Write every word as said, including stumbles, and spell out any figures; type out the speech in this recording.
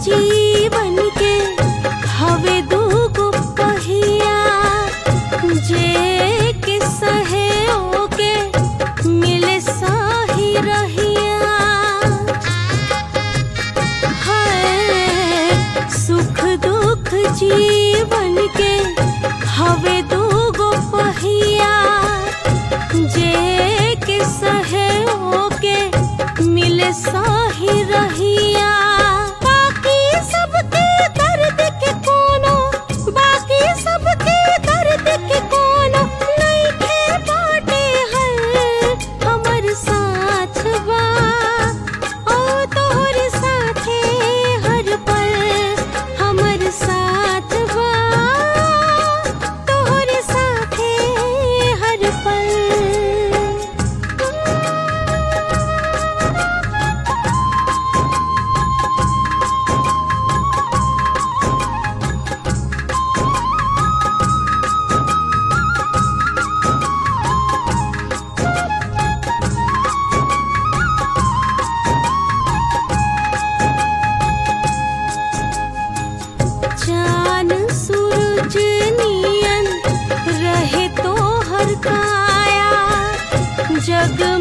जीवन के हवे दूगो पहिया, जे के सहे ओके मिले साही रहिया। है सुख दुख जीवन के हवे दूगो पहिया, जे के सहे ओके मिले साही रहिया। बाकी सबके दर्द के कोनो, बाकी सबके दर्द के कोनो नइखे बाटे हल हमर साथ बा। ओ तोहर साथे हर पल हमर साथ बा, तोहर साथे हर पल। चान सूरज नियन रहे तो हर काया, जग